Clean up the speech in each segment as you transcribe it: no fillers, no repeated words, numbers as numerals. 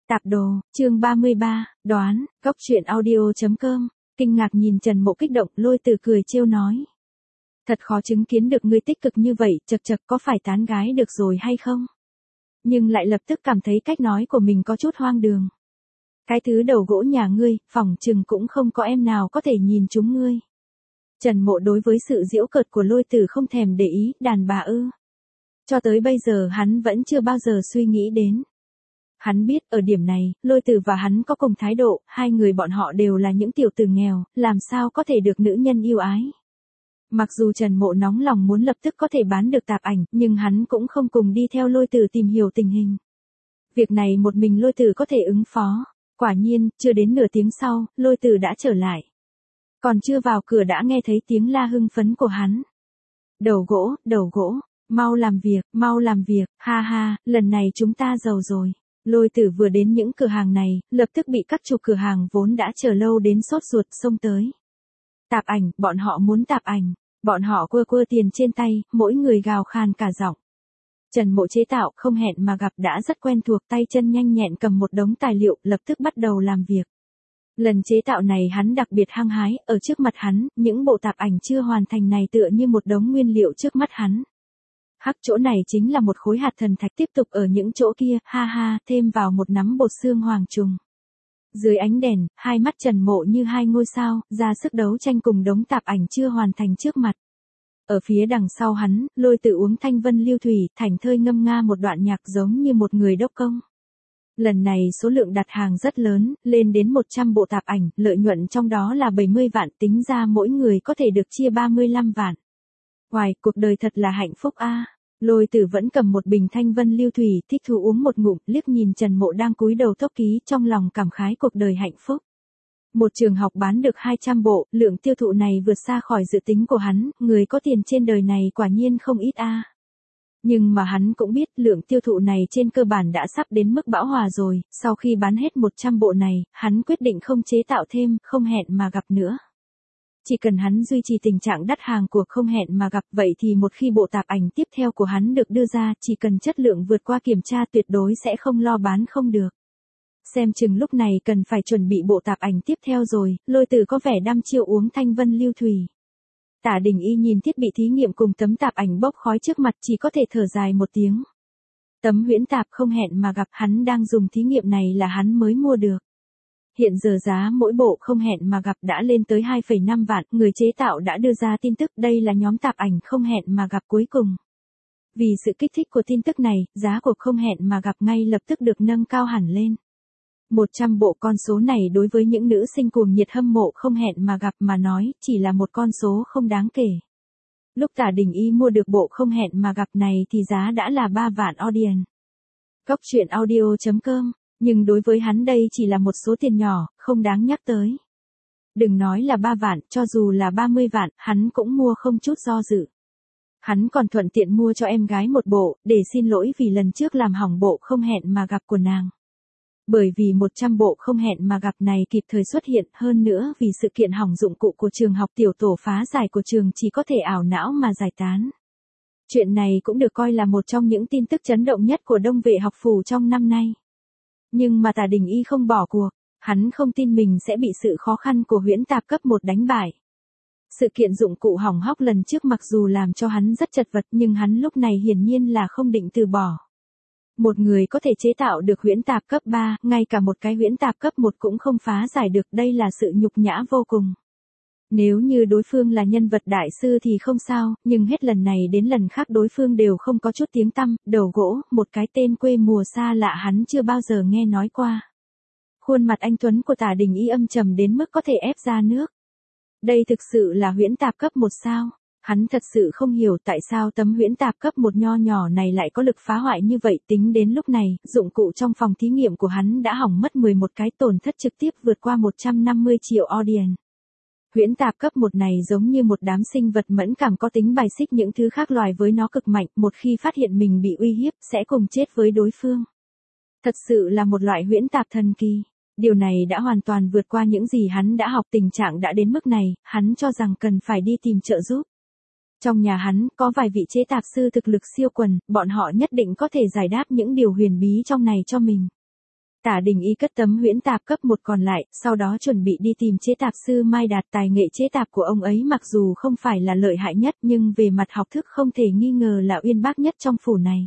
Tạp đồ, chương 33, đoán, góc truyện audio.com, kinh ngạc nhìn Trần Mộ kích động, Lôi Tử cười trêu nói. Thật khó chứng kiến được ngươi tích cực như vậy, chật chật có phải tán gái được rồi hay không? Nhưng lại lập tức cảm thấy cách nói của mình có chút hoang đường. Cái thứ đầu gỗ nhà ngươi, phỏng chừng cũng không có em nào có thể nhìn chúng ngươi. Trần Mộ đối với sự giễu cợt của Lôi Tử không thèm để ý, đàn bà ư. Cho tới bây giờ hắn vẫn chưa bao giờ suy nghĩ đến. Hắn biết ở điểm này, Lôi Tử và hắn có cùng thái độ, hai người bọn họ đều là những tiểu tử nghèo, làm sao có thể được nữ nhân yêu ái. Mặc dù Trần Mộ nóng lòng muốn lập tức có thể bán được tạp ảnh, nhưng hắn cũng không cùng đi theo Lôi Tử tìm hiểu tình hình. Việc này một mình Lôi Tử có thể ứng phó. Quả nhiên, chưa đến nửa tiếng sau, Lôi Tử đã trở lại. Còn chưa vào cửa đã nghe thấy tiếng la hưng phấn của hắn. Đầu gỗ, mau làm việc, ha ha, lần này chúng ta giàu rồi. Lôi Tử vừa đến những cửa hàng này, lập tức bị các chủ cửa hàng vốn đã chờ lâu đến sốt ruột xông tới. Tạp ảnh, bọn họ muốn tạp ảnh, bọn họ quơ tiền trên tay, mỗi người gào khan cả giọng. Trần Mộ chế tạo không hẹn mà gặp đã rất quen thuộc, tay chân nhanh nhẹn cầm một đống tài liệu, lập tức bắt đầu làm việc. Lần chế tạo này hắn đặc biệt hăng hái, ở trước mặt hắn, những bộ tạp ảnh chưa hoàn thành này tựa như một đống nguyên liệu trước mắt hắn. Hắc chỗ này chính là một khối hạt thần thạch, tiếp tục ở những chỗ kia, ha ha, thêm vào một nắm bột xương hoàng trùng. Dưới ánh đèn, hai mắt Trần Mộ như hai ngôi sao, ra sức đấu tranh cùng đống tạp ảnh chưa hoàn thành trước mặt. Ở phía đằng sau hắn, Lôi Tử uống thanh vân lưu thủy, thảnh thơi ngâm nga một đoạn nhạc giống như một người đốc công. Lần này số lượng đặt hàng rất lớn, lên đến 100 bộ tạp ảnh, lợi nhuận trong đó là 70 vạn, tính ra mỗi người có thể được chia 35 vạn. Hoài, cuộc đời thật là hạnh phúc a. Lôi Tử vẫn cầm một bình thanh vân lưu thủy, thích thú uống một ngụm, liếc nhìn Trần Mộ đang cúi đầu thốc ký, trong lòng cảm khái cuộc đời hạnh phúc. Một trường học bán được 200 bộ, lượng tiêu thụ này vượt xa khỏi dự tính của hắn, người có tiền trên đời này quả nhiên không ít a. Nhưng mà hắn cũng biết lượng tiêu thụ này trên cơ bản đã sắp đến mức bão hòa rồi, sau khi bán hết 100 bộ này, hắn quyết định không chế tạo thêm, không hẹn mà gặp nữa. Chỉ cần hắn duy trì tình trạng đắt hàng của không hẹn mà gặp, vậy thì một khi bộ tạp ảnh tiếp theo của hắn được đưa ra, chỉ cần chất lượng vượt qua kiểm tra tuyệt đối sẽ không lo bán không được. Xem chừng lúc này cần phải chuẩn bị bộ tạp ảnh tiếp theo rồi, Lôi Tử có vẻ đăm chiêu uống thanh vân lưu thủy. Tả Đình Y nhìn thiết bị thí nghiệm cùng tấm tạp ảnh bốc khói trước mặt, chỉ có thể thở dài một tiếng. Tấm huyễn tạp không hẹn mà gặp hắn đang dùng thí nghiệm này là hắn mới mua được. Hiện giờ giá mỗi bộ không hẹn mà gặp đã lên tới 2,5 vạn, người chế tạo đã đưa ra tin tức đây là nhóm tạp ảnh không hẹn mà gặp cuối cùng. Vì sự kích thích của tin tức này, giá của không hẹn mà gặp ngay lập tức được nâng cao hẳn lên. 100 bộ, con số này đối với những nữ sinh cuồng nhiệt hâm mộ không hẹn mà gặp mà nói, chỉ là một con số không đáng kể. Lúc Tả Đình Y mua được bộ không hẹn mà gặp này thì giá đã là 3 vạn audience. Góc truyện audio.com, nhưng đối với hắn đây chỉ là một số tiền nhỏ, không đáng nhắc tới. Đừng nói là 3 vạn, cho dù là 30 vạn, hắn cũng mua không chút do dự. Hắn còn thuận tiện mua cho em gái một bộ, để xin lỗi vì lần trước làm hỏng bộ không hẹn mà gặp của nàng. Bởi vì 100 bộ không hẹn mà gặp này kịp thời xuất hiện, hơn nữa vì sự kiện hỏng dụng cụ của trường học, tiểu tổ phá giải của trường chỉ có thể ảo não mà giải tán. Chuyện này cũng được coi là một trong những tin tức chấn động nhất của Đông Vệ học phủ trong năm nay. Nhưng mà Tả Đình Y không bỏ cuộc, hắn không tin mình sẽ bị sự khó khăn của huyễn tạp cấp 1 đánh bại. Sự kiện dụng cụ hỏng hóc lần trước mặc dù làm cho hắn rất chật vật, nhưng hắn lúc này hiển nhiên là không định từ bỏ. Một người có thể chế tạo được huyễn tạp cấp 3, ngay cả một cái huyễn tạp cấp 1 cũng không phá giải được, đây là sự nhục nhã vô cùng. Nếu như đối phương là nhân vật đại sư thì không sao, nhưng hết lần này đến lần khác đối phương đều không có chút tiếng tăm, đầu gỗ, một cái tên quê mùa xa lạ hắn chưa bao giờ nghe nói qua. Khuôn mặt anh tuấn của Tả Đình Y âm trầm đến mức có thể ép ra nước. Đây thực sự là huyễn tạp cấp 1 sao? Hắn thật sự không hiểu tại sao tấm huyễn tạp cấp 1 nho nhỏ này lại có lực phá hoại như vậy, tính đến lúc này, dụng cụ trong phòng thí nghiệm của hắn đã hỏng mất 11 cái, tổn thất trực tiếp vượt qua 150 triệu audience. Huyễn tạp cấp 1 này giống như một đám sinh vật mẫn cảm có tính bài xích những thứ khác loài với nó cực mạnh, một khi phát hiện mình bị uy hiếp, sẽ cùng chết với đối phương. Thật sự là một loại huyễn tạp thần kỳ. Điều này đã hoàn toàn vượt qua những gì hắn đã học, tình trạng đã đến mức này, hắn cho rằng cần phải đi tìm trợ giúp. Trong nhà hắn, có vài vị chế tạp sư thực lực siêu quần, bọn họ nhất định có thể giải đáp những điều huyền bí trong này cho mình. Tả Đình Y cất tấm huyễn tạp cấp 1 còn lại, sau đó chuẩn bị đi tìm chế tạp sư Mai Đạt. Tài nghệ chế tạp của ông ấy mặc dù không phải là lợi hại nhất nhưng về mặt học thức không thể nghi ngờ là uyên bác nhất trong phủ này.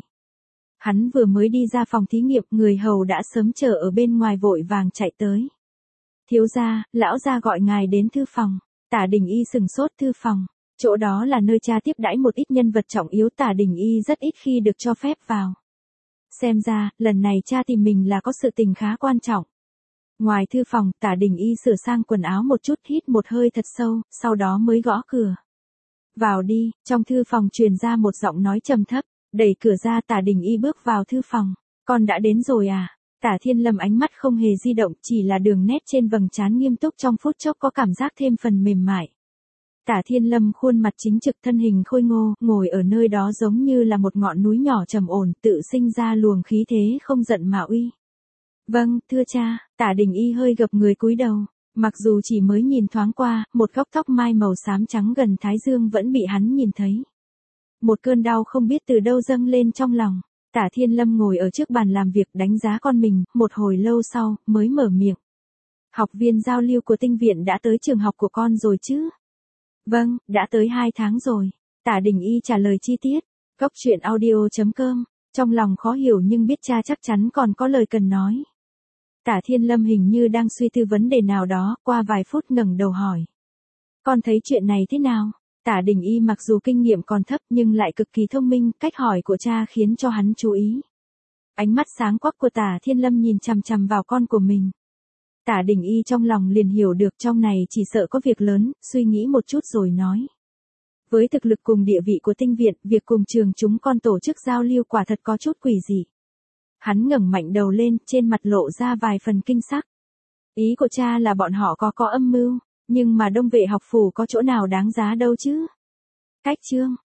Hắn vừa mới đi ra phòng thí nghiệm, người hầu đã sớm chờ ở bên ngoài vội vàng chạy tới. Thiếu gia, lão gia gọi ngài đến thư phòng. Tả Đình Y sừng sốt. Thư phòng, chỗ đó là nơi cha tiếp đãi một ít nhân vật trọng yếu. Tả Đình Y rất ít khi được cho phép vào. Xem ra, lần này cha tìm mình là có sự tình khá quan trọng. Ngoài thư phòng, Tả Đình Y sửa sang quần áo một chút, hít một hơi thật sâu, sau đó mới gõ cửa. Vào đi. Trong thư phòng truyền ra một giọng nói trầm thấp. Đẩy cửa ra, Tả Đình Y bước vào thư phòng. Con đã đến rồi à? Tả Thiên Lâm ánh mắt không hề di động, chỉ là đường nét trên vầng trán nghiêm túc, trong phút chốc có cảm giác thêm phần mềm mại. Tả Thiên Lâm khuôn mặt chính trực, thân hình khôi ngô, ngồi ở nơi đó giống như là một ngọn núi nhỏ trầm ổn, tự sinh ra luồng khí thế không giận mà uy. Vâng, thưa cha. Tả Đình Y hơi gập người cúi đầu. Mặc dù chỉ mới nhìn thoáng qua, một góc tóc mai màu xám trắng gần thái dương vẫn bị hắn nhìn thấy. Một cơn đau không biết từ đâu dâng lên trong lòng. Tả Thiên Lâm ngồi ở trước bàn làm việc đánh giá con mình, một hồi lâu sau, mới mở miệng. Học viên giao lưu của tinh viện đã tới trường học của con rồi chứ? Vâng, đã tới 2 tháng rồi. Tả Đình Y trả lời chi tiết. Cốc truyện audio.com. Trong lòng khó hiểu nhưng biết cha chắc chắn còn có lời cần nói. Tả Thiên Lâm hình như đang suy tư vấn đề nào đó, qua vài phút ngẩng đầu hỏi. Con thấy chuyện này thế nào? Tả Đình Y mặc dù kinh nghiệm còn thấp nhưng lại cực kỳ thông minh, cách hỏi của cha khiến cho hắn chú ý. Ánh mắt sáng quắc của Tả Thiên Lâm nhìn chằm chằm vào con của mình. Tả Đình Y trong lòng liền hiểu được trong này chỉ sợ có việc lớn, suy nghĩ một chút rồi nói. Với thực lực cùng địa vị của tinh viện, việc cùng trường chúng con tổ chức giao lưu quả thật có chút quỷ dị. Hắn ngẩng mạnh đầu lên, trên mặt lộ ra vài phần kinh sắc. Ý của cha là bọn họ có âm mưu, nhưng mà Đông Vệ học phủ có chỗ nào đáng giá đâu chứ? Cách chương